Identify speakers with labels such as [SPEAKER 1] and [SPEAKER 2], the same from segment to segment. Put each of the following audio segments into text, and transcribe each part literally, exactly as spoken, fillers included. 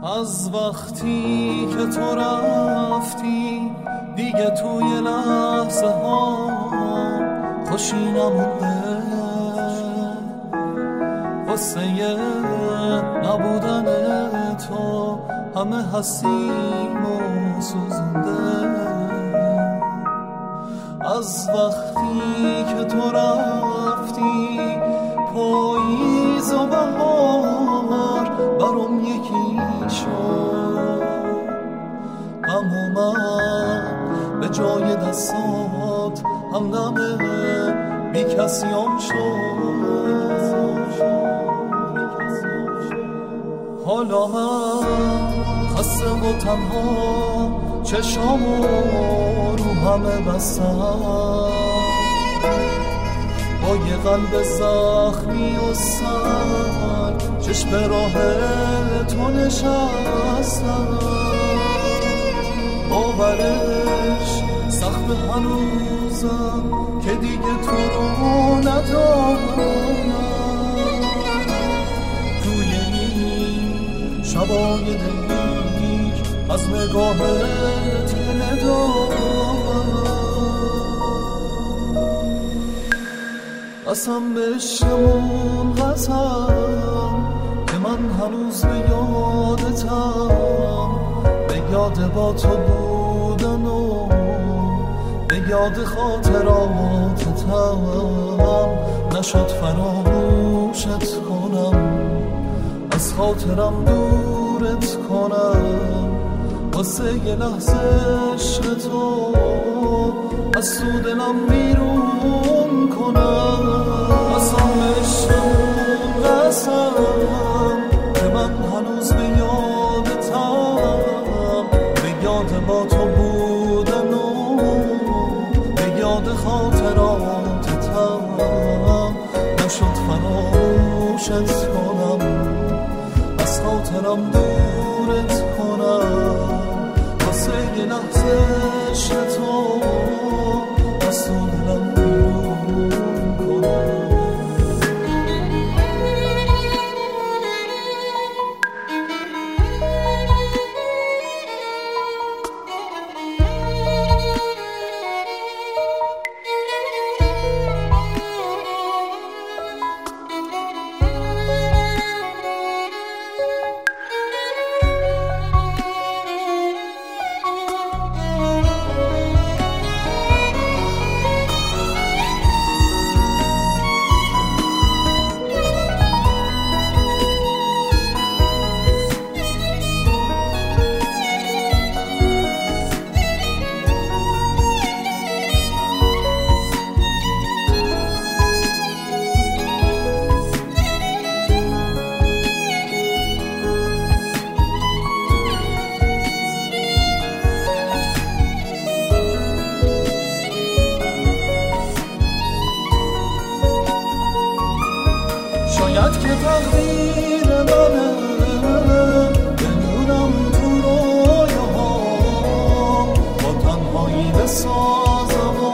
[SPEAKER 1] از وقتی که تو رفتی دیگه توی لحظه ها خوشی نمونده، واسه نبودن تو همه هستیم و سوزنده. از وقتی که تو رفتی پاییز و بهار برام یکی شد، غم و من به جای دستات همدم بی کسیام شد. حالا من خسته و تنها چشامو رو همه بستم، با یه قلب زخمی و سر چشم راه تو نشستم. باورش سخت هنوزم که دیگه تو رو ندارم، توی این شبای دلگیر از نگاهت ندارم. قسم به عشقمون قسم که من هنوز به یادتم، به یاد با تو بودن و به یاد خاطراتتم. نشد فراموشت کنم، از خاطرم دورت کنم، واسه یه لحظه عشق تو از تو دلم بیرون کنم. قسم به عشقمون قسم که من هنوز به یادتم، به یاد با تو بودن و به یاد خاطراتتم. نشد فراموشت کنم، از خاطرم دورت کنم، واسه یه لحظه عشق تو از تو دلم بیرون کنم. شاید که تقدیر منه بمونم تو رویاها، با تنهایی بسازم و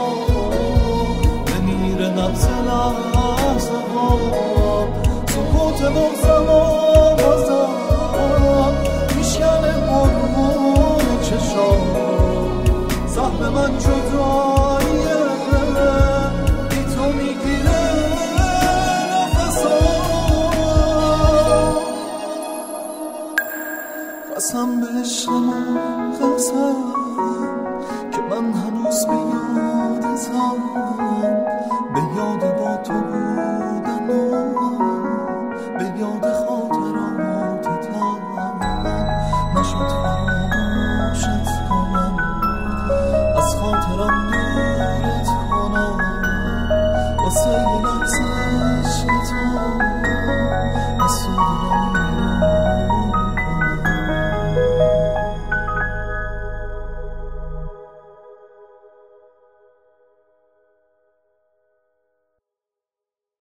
[SPEAKER 1] بمیره نبض لحظه ها. سکوت بغزم و بازم میشکنه بارون چشام، زخم من جداییه بی تو میگیره قسم به عشقمون قسم